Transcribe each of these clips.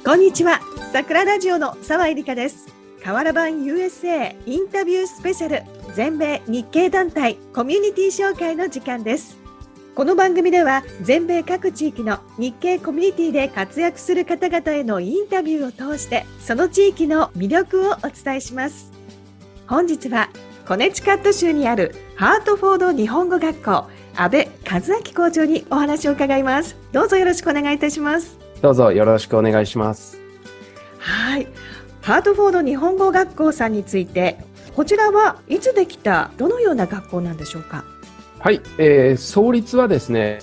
こんにちは。桜ラジオの澤井梨香です。瓦版 USA インタビュースペシャル全米日系団体コミュニティ紹介の時間です。この番組では全米各地域の日系コミュニティで活躍する方々へのインタビューを通してその地域の魅力をお伝えします。本日はコネチカット州にあるハートフォード日本語学校阿部和明校長にお話を伺います。どうぞよろしくお願いいたします。 どうぞよろしくお願いします。 はい。ハートフォード日本語学校さんについて、こちらはいつできたどのような学校なんでしょうか？ はい、創立はですね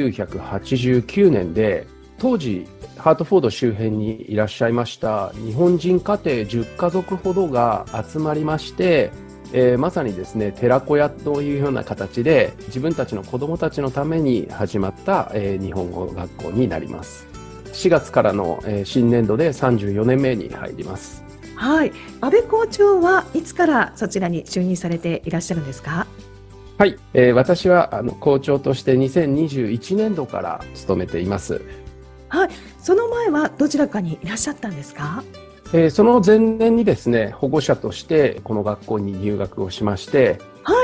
1989年で、当時ハートフォード周辺にいらっしゃいました日本人家庭10家族ほどが集まりまして、まさにですね寺子屋というような形で自分たちの子どもたちのために始まった、日本語学校になります。4月からの、新年度で34年目に入ります。 はい。阿部校長はいつからそちらに就任されていらっしゃるんですか？ はい、私は校長として2021年度から務めています。 はい。その前はどちらかにいらっしゃったんですか？ その前年にですね保護者としてこの学校に入学をしまして、 はい。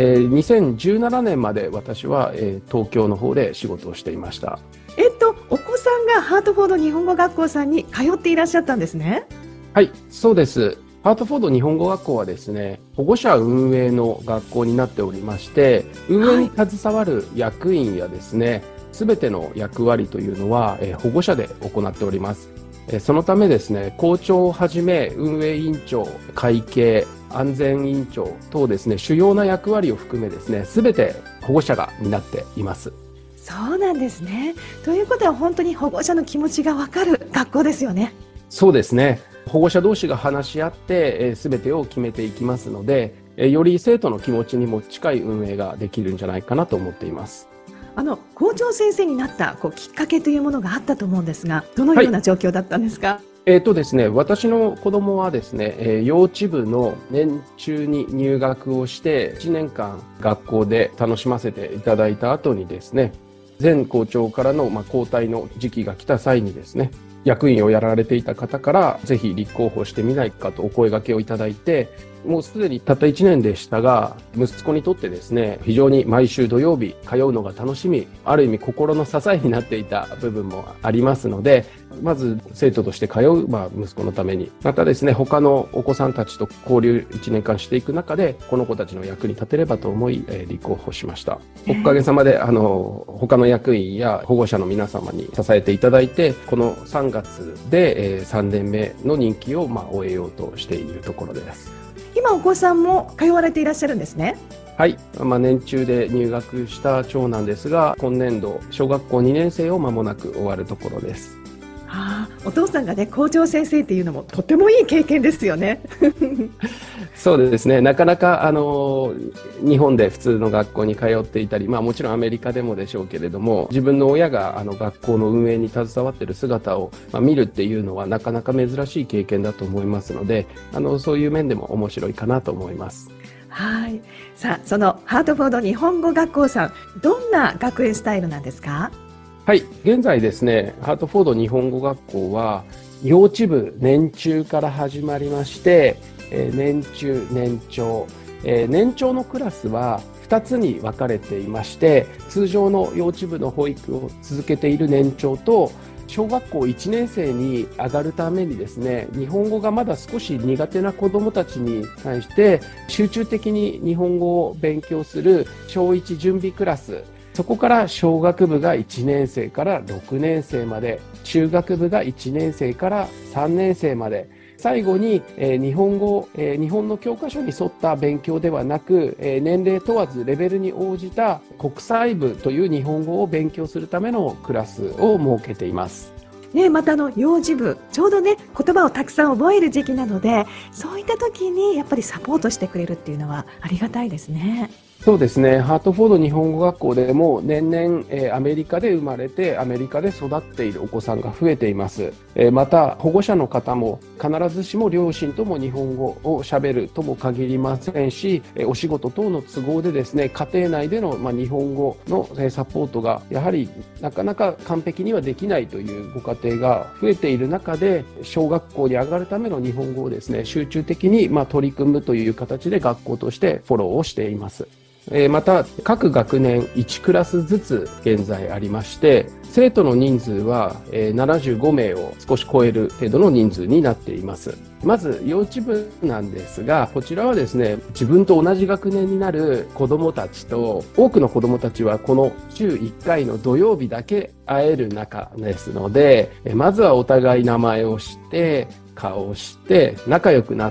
2017年まで私は、東京の方で仕事をしていました。 お子さんがハートフォード日本語学校さんに通っていらっしゃったんですね。 はい、そうです。ハートフォード日本語学校はですね、保護者運営の学校になっておりまして、運営に携わる役員やですね、すべての役割というのは、保護者で行っております。そのためですね、校長をはじめ運営委員長、会計、安全委員長等ですね、主要な役割を含めですね、すべて保護者が担っています。 そうなんですね。ということは本当に保護者の気持ちがわかる学校ですよね。 そうですね。保護者同士が話し合って全てを決めていきますので、より生徒の気持ちにも近い運営ができるんじゃないかなと思っています。 校長先生になったきっかけというものがあったと思うんですが、どのような状況だったんですか？ ですね、私の子供はですね、幼稚部の年中に入学をして1年間学校で楽しませていただいた後にですね、前校長からの交代の時期が来た際にですね、役員をやられていた方からぜひ立候補してみないかとお声掛けをいただいて、もうすでにたった1年でしたが、息子にとってですね、非常に毎週土曜日通うのが楽しみ、ある意味心の支えになっていた部分もありますので、まず生徒として通う、息子のために、またですね、他のお子さんたちと交流1年間していく中で、この子たちの役に立てればと思い、立候補しました。おかげさまで、他の役員や保護者の皆様に支えていただいて、この3月で、3年目の任期を、終えようとしているところです。 今お子さんも通われていらっしゃるんですね。 はい、年中で入学した長男ですが、今年度小学校2年生を間もなく終わるところです。 お父さんがね、校長先生っていうのもとてもいい経験ですよね。 そうですね、なかなか日本で普通の学校に通っていたり、もちろんアメリカでもでしょうけれども、自分の親が学校の運営に携わっている姿を、見るっていうのはなかなか珍しい経験だと思いますので、そういう面でも面白いかなと思います。 はい。さあ、そのハートフォード日本語学校さん、どんな学園スタイルなんですか？ はい、現在ですね、ハートフォード日本語学校は幼稚部年中から始まりまして、年中年長、年長のクラスは2つに分かれていまして、通常の幼稚部の保育を続けている年長と小学校1年生に上がるためにですね、日本語がまだ少し苦手な子どもたちに対して集中的に日本語を勉強する小1準備クラス、そこから小学部が1年生から6年生まで、中学部が1年生から3年生まで、最後に日本の教科書に沿った勉強ではなく、年齢問わずレベルに応じた国際部という日本語を勉強するためのクラスを設けています。 また幼児部、ちょうどね、言葉をたくさん覚える時期なので、そういった時にやっぱりサポートしてくれるっていうのはありがたいですね。 そうですね。ハートフォード日本語学校でも年々、アメリカで生まれてアメリカで育っているお子さんが増えています。また保護者の方も必ずしも両親とも日本語を喋るとも限りませんし、お仕事等の都合でですね、家庭内での、日本語のサポートがやはりなかなか完璧にはできないというご家庭が増えている中で、小学校に上がるための日本語をですね、集中的に取り組むという形で学校としてフォローをしています。また各学年1クラスずつ現在ありまして、生徒の人数は75名を少し超える程度の人数になっています。まず幼稚部なんですが、こちらはですね、自分と同じ学年になる子どもたちと、多くの子どもたちはこの週1回の土曜日だけ会える中ですので、まずはお互い名前を知って顔を知って仲良くなって、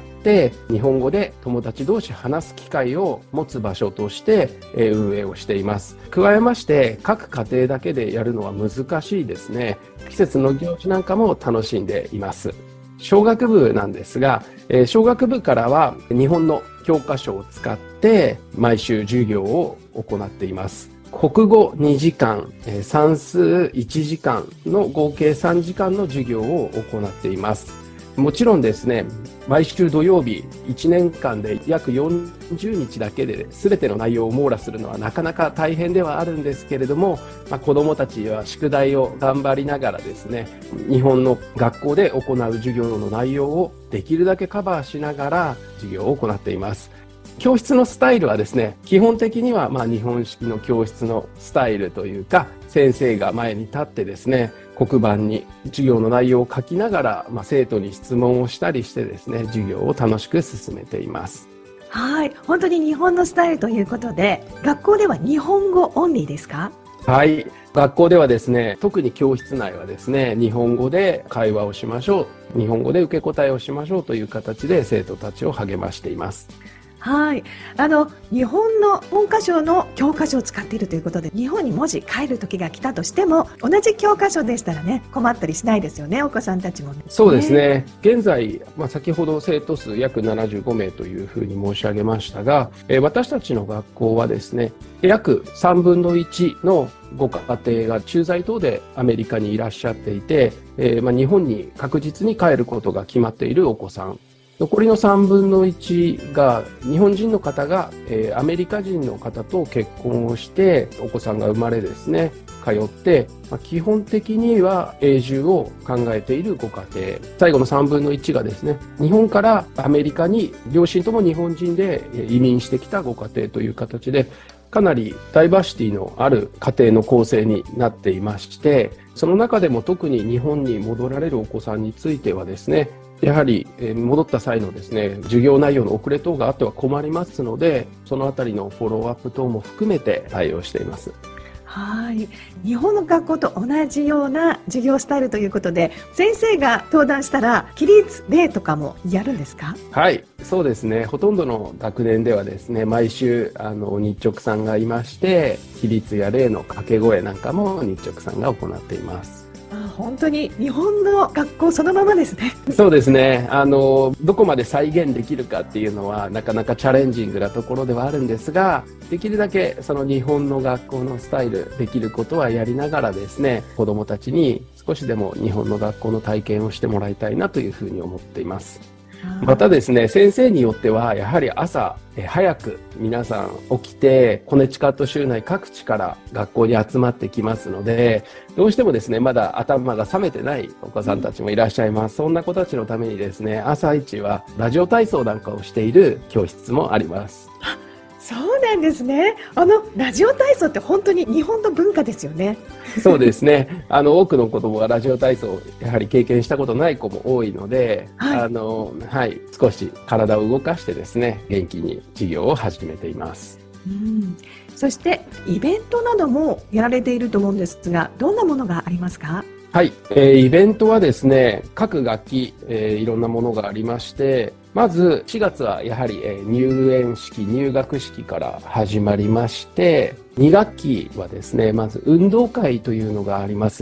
日本語で友達同士話す機会を持つ場所として運営をしています。加えまして各家庭だけでやるのは難しいですね。季節の行事なんかも楽しんでいます。小学部なんですが、小学部からは日本の教科書を使って毎週授業を行っています。国語2時間、算数1時間の合計3時間の授業を行っています。もちろんですね、毎週土曜日1年間で約40日だけで全ての内容を網羅するのはなかなか大変ではあるんですけれども、子どもたちは宿題を頑張りながらですね、日本の学校で行う授業の内容をできるだけカバーしながら授業を行っています。教室のスタイルはですね、基本的には日本式の教室のスタイルというか、先生が前に立ってですね、黒板に授業の内容を書きながら、生徒に質問をしたりしてですね、授業を楽しく進めています。 はい、本当に日本のスタイルということで、学校では日本語オンリーですか？ はい、学校ではですね、特に教室内はですね、日本語で会話をしましょう、日本語で受け答えをしましょうという形で生徒たちを励ましています。 はい、日本の文科省の教科書を使っているということで、日本にもし帰る時が来たとしても同じ教科書でしたらね、困ったりしないですよね、お子さんたちもね。 そうですね。現在、先ほど生徒数約75名というふうに申し上げましたが、私たちの学校はですね、約3分の1のご家庭が駐在等でアメリカにいらっしゃっていて、日本に確実に帰ることが決まっているお子さん、残りの3分の1が日本人の方が、アメリカ人の方と結婚をしてお子さんが生まれですね、通って、基本的には永住を考えているご家庭、最後の3分の1がですね、日本からアメリカに両親とも日本人で移民してきたご家庭という形で、かなりダイバーシティのある家庭の構成になっていまして、その中でも特に日本に戻られるお子さんについてはですね、やはり戻った際のですね、授業内容の遅れ等があっては困りますので、そのあたりのフォローアップ等も含めて対応しています。 はい、日本の学校と同じような授業スタイルということで、先生が登壇したら起立例とかもやるんですか？ はい、そうですね。ほとんどの学年ではですね、毎週日直さんがいまして、起立や例の掛け声なんかも日直さんが行っています。 本当に日本の学校そのままですね。 そうですね。どこまで再現できるかっていうのはなかなかチャレンジングなところではあるんですが、できるだけその日本の学校のスタイルできることはやりながらですね、子どもたちに少しでも日本の学校の体験をしてもらいたいなというふうに思っています。またですね、先生によってはやはり朝早く皆さん起きてコネチカット州内各地から学校に集まってきますので、どうしてもですね、まだ頭が覚めてないお子さんたちもいらっしゃいます。そんな子たちのためにですね、朝一はラジオ体操なんかをしている教室もあります。 そうなんですね。ラジオ体操って本当に日本の文化ですよね。 そうですね。多くの子供はラジオ体操をやはり経験したことない子も多いので、少し体を動かしてですね、元気に授業を始めています。 そしてイベントなどもやられていると思うんですが、どんなものがありますか？ はい、イベントはですね、各学期、いろんなものがありまして、まず4月はやはり、入園式、入学式から始まりまして、2学期はですね、まず運動会というのがあります。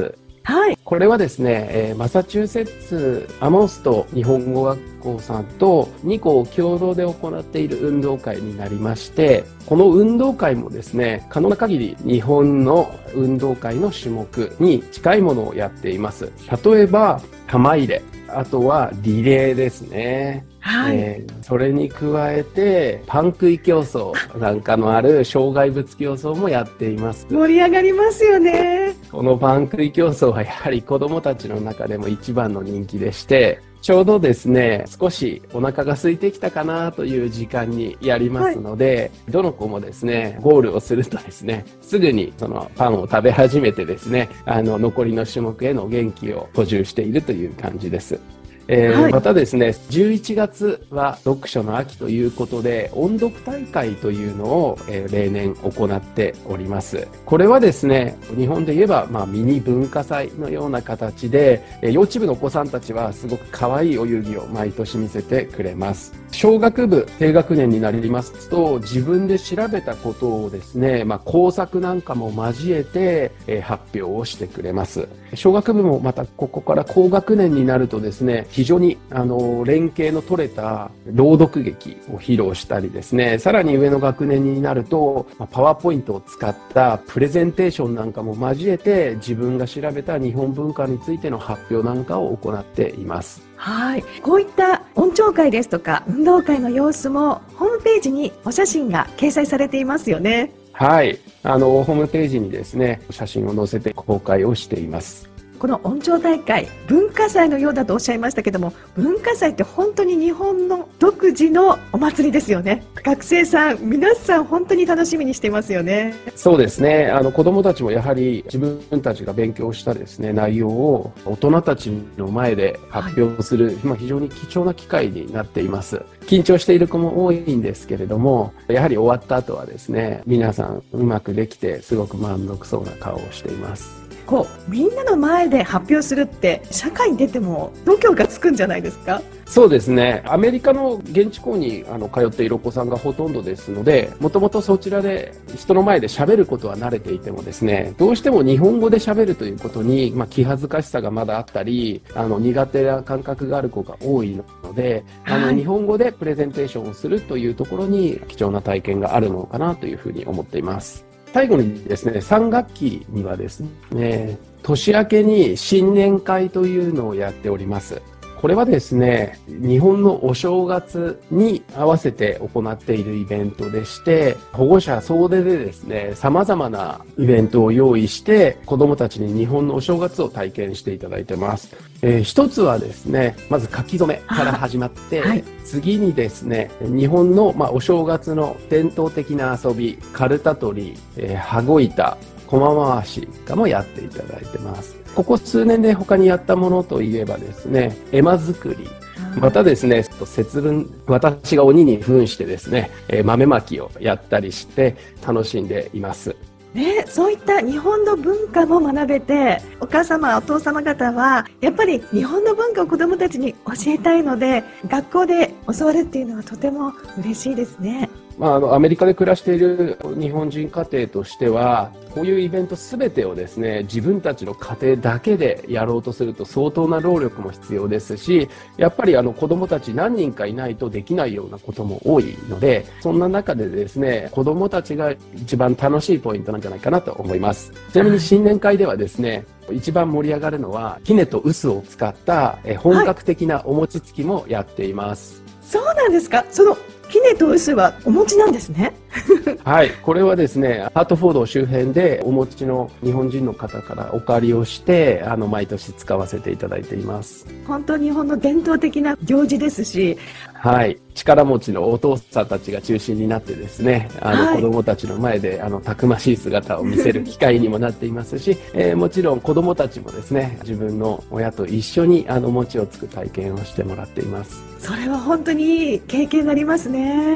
はい。 これはですね、マサチューセッツアモンスト日本語学校さんと2校共同で行っている運動会になりまして、この運動会もですね、可能な限り日本の運動会の種目に近いものをやっています。例えば玉入れ、あとはリレーですね。 はい。 それに加えてパン食い競争なんかのある障害物競争もやっています。 盛り上がりますよね。 このパン食い競争はやはり子どもたちの中でも一番の人気でして、ちょうどですね、少しお腹が空いてきたかなという時間にやりますので、どの子もですね、ゴールをするとですね、すぐにそのパンを食べ始めてですね、残りの種目への元気を補充しているという感じです。 はい。 またですね、11月は読書の秋ということで、音読大会というのを、例年行っております。これはですね、日本で言えば、ミニ文化祭のような形で、幼稚部のお子さんたちはすごく可愛いお遊戯を毎年見せてくれます。小学部低学年になりますと、自分で調べたことをですね、工作なんかも交えて、発表をしてくれます。小学部もまたここから高学年になるとですね、非常に連携の取れた朗読劇を披露したりですね、さらに上の学年になるとパワーポイントを使ったプレゼンテーションなんかも交えて自分が調べた日本文化についての発表なんかを行っています。 はい。こういった音聴会ですとか運動会の様子もホームページにお写真が掲載されていますよね。 はい。ホームページにですね、写真を載せて公開をしています。 この音聴大会、文化祭のようだとおっしゃいましたけども、文化祭って本当に日本の独自のお祭りですよね。学生さん、皆さん本当に楽しみにしていますよね。 そうですね。子供たちもやはり自分たちが勉強したですね、内容を大人たちの前で発表する、非常に貴重な機会になっています。緊張している子も多いんですけれども、やはり終わった後はですね、皆さんうまくできてすごく満足そうな顔をしています。 みんなの前で発表するって社会に出ても度胸がつくんじゃないですか？ そうですね。アメリカの現地校に通っているお子さんがほとんどですので、もともとそちらで人の前で喋ることは慣れていてもですね、どうしても日本語で喋るということに、気恥ずかしさがまだあったり、苦手な感覚がある子が多いので、 はい、 日本語でプレゼンテーションをするというところに貴重な体験があるのかなというふうに思っています。最後にですね、3学期にはですね、年明けに新年会というのをやっております。これはですね、日本のお正月に合わせて行っているイベントでして、保護者総出でですね、様々なイベントを用意して、子どもたちに日本のお正月を体験していただいてます。一つはですね、まず書き初めから始まって、はい、次にですね、日本の、お正月の伝統的な遊び、カルタ取り、羽子板、駒回しかもやっていただいてます。ここ数年で他にやったものといえばですね、絵馬作り。またですね、節分、私が鬼に扮してですね、豆まきをやったりして楽しんでいます。 そういった日本の文化も学べて、お母様お父様方はやっぱり日本の文化を子どもたちに教えたいので、学校で教わるっていうのはとても嬉しいですね。 アメリカで暮らしている日本人家庭としては、こういうイベントすべてをですね、自分たちの家庭だけでやろうとすると相当な労力も必要ですし、やっぱり子供たち何人かいないとできないようなことも多いので、そんな中でですね、子供たちが一番楽しいポイントなんじゃないかなと思います。ちなみに新年会ではですね、一番盛り上がるのは、杵と臼を使った本格的なお餅つきもやっています。 そうなんですか？その杵と臼はお餅なんですね。 はい、これはですね、ハートフォード周辺でお餅の日本人の方からお借りをして、毎年使わせていただいています。 本当に日本の伝統的な行事ですし、 はい、力持ちのお父さんたちが中心になってですね、子供たちの前でたくましい姿を見せる機会にもなっていますし、もちろん子供たちもですね、自分の親と一緒に餅をつく体験をしてもらっています。 それは本当にいい経験になりますね。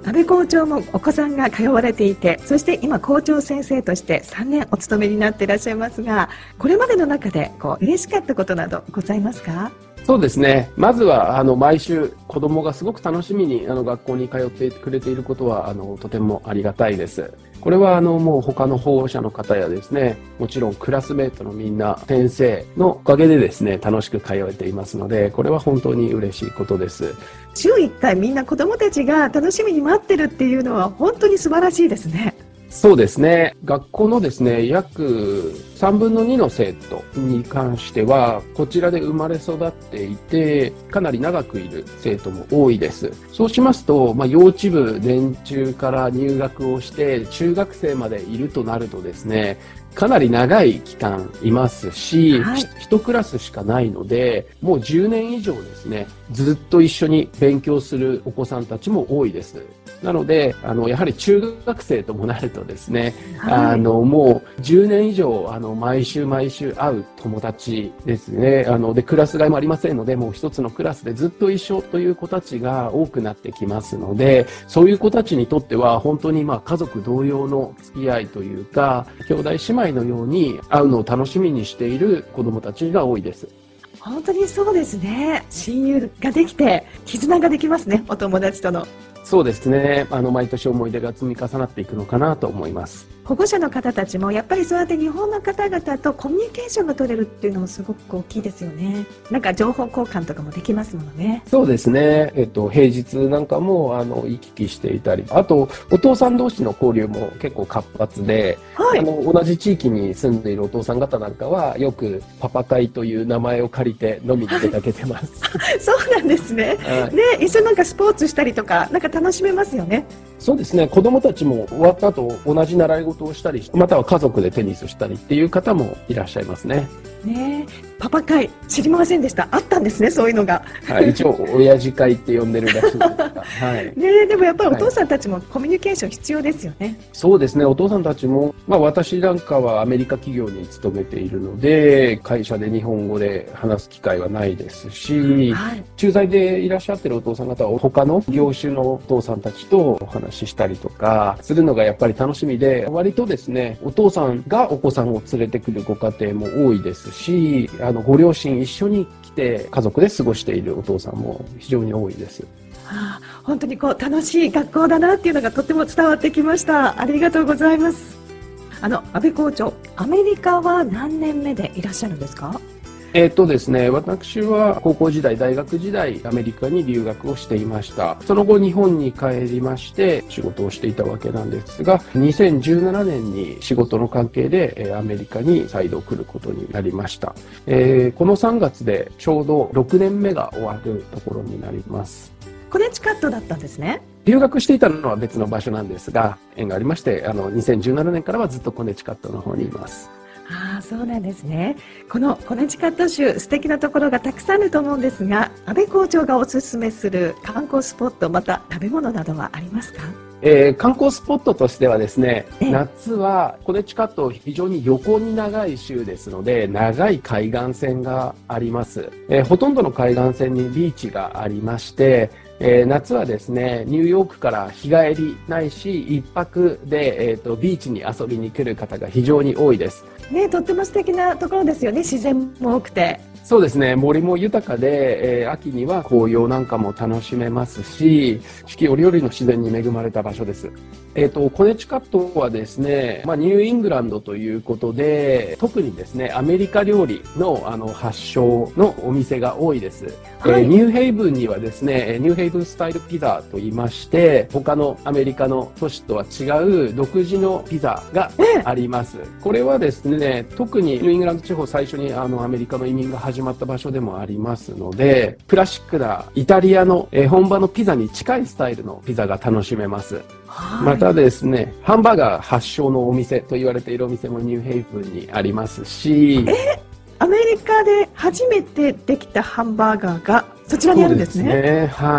安倍校長もお子さんが通われていて、そして今校長先生として3年お勤めになっていらっしゃいますが、これまでの中で嬉しかったことなどございますか？ そうですね。まずは毎週子供がすごく楽しみに学校に通ってくれていることはとてもありがたいです。これはもう他の保護者の方やですね、もちろんクラスメートのみんな先生のおかげでですね、楽しく通えていますので、これは本当に嬉しいことです。 週1回みんな子供たちが楽しみに待ってるっていうのは本当に素晴らしいですね。 そうですね。学校のですね、約3分の2の生徒に関しては、こちらで生まれ育っていて、かなり長くいる生徒も多いです。そうしますと、幼稚部年中から入学をして、中学生までいるとなるとですね、かなり長い期間いますし、一クラスしかないので、もう10年以上ですね、ずっと一緒に勉強するお子さんたちも多いです。なので、やはり中学生ともなるとですね、もう10年以上、毎週会う友達ですね。で、クラス替えもありませんので、もう一つのクラスでずっと一緒という子たちが多くなってきますので、そういう子たちにとっては、本当に家族同様の付き合いというか、兄弟姉妹のように会うのを楽しみにしている子供たちが多いです。 本当にそうですね。親友ができて、絆ができますね、お友達との。 そうですね。毎年思い出が積み重なっていくのかなと思います。 保護者の方たちもやっぱりそうやって日本の方々とコミュニケーションが取れるっていうのもすごく大きいですよね。なんか情報交換とかもできますものね。 そうですね。平日なんかも行き来していたり、あとお父さん同士の交流も結構活発で、同じ地域に住んでいるお父さん方なんかはよくパパ会という名前を借りて飲みに出かけてます。 そうなんですね。一緒になんかスポーツしたりとか、なんか楽しめますよね。 そうですね。子供たちも終わった後同じ習い事をしたり、または家族でテニスしたりっていう方もいらっしゃいますね。 パパ会知りませんでした。あったんですね、そういうのが。 一応親父会って呼んでるらしいですが、 でもやっぱりお父さんたちもコミュニケーション必要ですよね。 そうですね。お父さんたちも、私なんかはアメリカ企業に勤めているので、会社で日本語で話す機会はないですし、駐在でいらっしゃってるお父さん方は他の業種のお父さんたちとお話ししたりとかするのがやっぱり楽しみで、割とですね、お父さんがお子さんを連れてくるご家庭も多いですし、ご両親一緒に来て家族で過ごしているお父さんも非常に多いです。 本当に楽しい学校だなっていうのがとても伝わってきました。ありがとうございます。安倍校長、アメリカは何年目でいらっしゃるんですか？ ですね、私は高校時代、大学時代、アメリカに留学をしていました。その後、日本に帰りまして、仕事をしていたわけなんですが、2017年に仕事の関係で、アメリカに再度来ることになりました。この3月でちょうど6年目が終わるところになります。 コネチカットだったんですね。 留学していたのは別の場所なんですが、縁がありまして、2017年からはずっとコネチカットの方にいます。 そうなんですね。このコネチカット州、素敵なところがたくさんあると思うんですが、安倍校長がおすすめする観光スポット、また食べ物などはありますか？ 観光スポットとしてはですね、夏はコネチカット非常に横に長い州ですので、長い海岸線があります。ほとんどの海岸線にビーチがありまして、夏はですね、ニューヨークから日帰りないし一泊で、ビーチに遊びに来る方が非常に多いです。 とっても素敵なところですよね。自然も多くて。 そうですね。森も豊かで、秋には紅葉なんかも楽しめますし、四季折々の自然に恵まれた場所です。コネチカットはですね、ニューイングランドということで、特にですね、アメリカ料理の発祥のお店が多いです。ニューヘイブンにはですね、ニューヘイブンスタイルピザと言いまして、他のアメリカの都市とは違う独自のピザがあります。これはですね、特にニューイングランド地方最初にアメリカの移民が始まった場所でもありますので、クラシックなイタリアの本場のピザに近いスタイルのピザが楽しめます。またですね、ハンバーガー発祥のお店と言われているお店もニューヘイブンにありますし、 アメリカで初めてできたハンバーガーがそちらにあるんですね。 そうですね。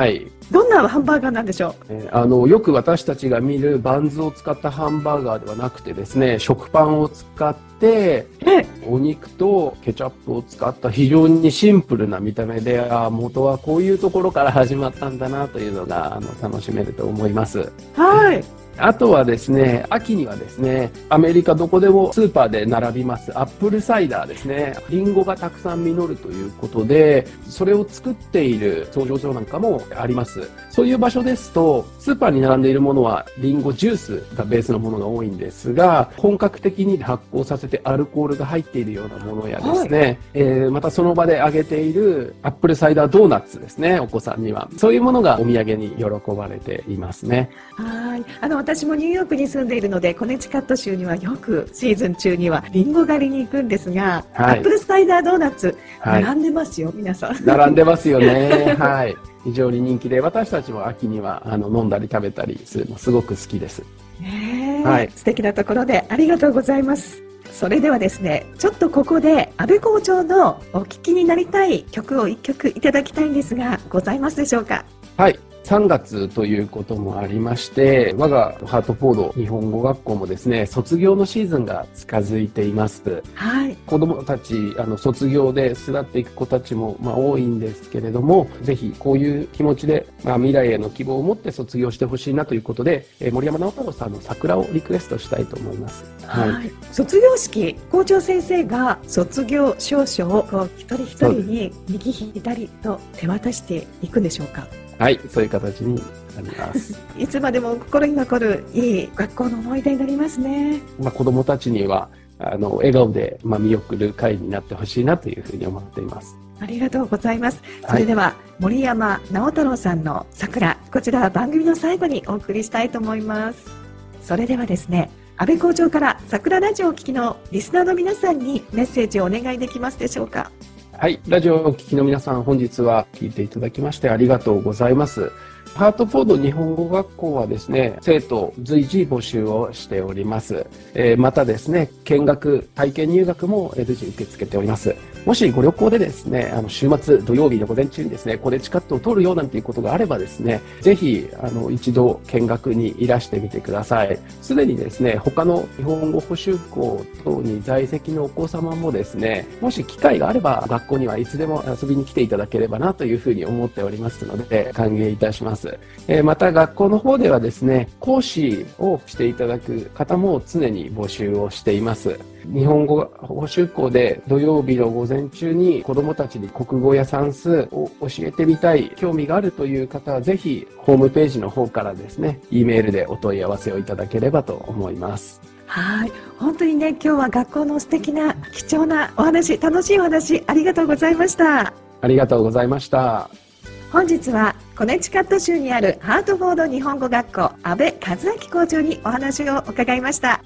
どんなハンバーガーなんでしょう？ よく私たちが見るバンズを使ったハンバーガーではなくてですね、食パンを使ってお肉とケチャップを使った非常にシンプルな見た目で、元はこういうところから始まったんだなというのが楽しめると思います。 はい。 あとはですね、秋にはですね、アメリカどこでもスーパーで並びますアップルサイダーですね。リンゴがたくさん実るということで、それを作っている創業所なんかもあります。そういう場所ですと、スーパーに並んでいるものはリンゴジュースがベースのものが多いんですが、本格的に発酵させてアルコールが入っているようなものやですね、またその場で揚げているアップルサイダードーナツですね、お子さんには。そういうものがお土産に喜ばれていますね。 はい。私もニューヨークに住んでいるので、コネチカット州にはよくシーズン中にはリンゴ狩りに行くんですが、アップルサイダードーナツ、並んでますよ、皆さん。 並んでますよね。はい。非常に人気で、私たちも秋には飲んだり食べたりするのすごく好きです。 はい。素敵なところでありがとうございます。それではですね、ちょっとここで安倍校長のお聞きになりたい曲を1曲いただきたいんですが、ございますでしょうか？ はい。3月ということもありまして、我がハートフォード日本語学校もですね、卒業のシーズンが近づいています。 はい。 子供たち、卒業で巣立っていく子たちも、多いんですけれども、ぜひこういう気持ちで、未来への希望を持って卒業してほしいなということで、森山直太朗さんの桜をリクエストしたいと思います。 はい。卒業式、校長先生が卒業証書を一人一人に右左と手渡していくんでしょうか？ はい、そういう形になります。 いつまでも心に残るいい学校の思い出になりますね。 子どもたちには笑顔で見送る会になってほしいなというふうに思っています。 ありがとうございます。それでは、森山直太朗さんの桜、こちらは番組の最後にお送りしたいと思います。それではですね、安倍校長から桜ラジオをお聞きのリスナーの皆さんにメッセージをお願いできますでしょうか？ はい、ラジオをお聞きの皆さん、本日は聞いていただきましてありがとうございます。ハートフォード日本語学校はですね、生徒随時募集をしております。またですね、見学、体験入学も随時受け付けております。もしご旅行でですね、週末土曜日の午前中にですね、コネチカットを通るようなんていうことがあればですね、ぜひ一度見学にいらしてみてください。すでにですね、他の日本語補習校等に在籍のお子様もですね、もし機会があれば学校にはいつでも遊びに来ていただければなというふうに思っておりますので、歓迎いたします。また学校の方ではですね、講師をしていただく方も常に募集をしています。日本語補習校で土曜日の午前中に子どもたちに国語や算数を教えてみたい、興味があるという方はぜひホームページの方からですね、Eメールでお問い合わせをいただければと思います。 はい、本当にね、今日は学校の素敵な貴重なお話、楽しいお話ありがとうございました。 ありがとうございました。 本日はコネチカット州にあるハートフォード日本語学校安倍和明校長にお話を伺いました。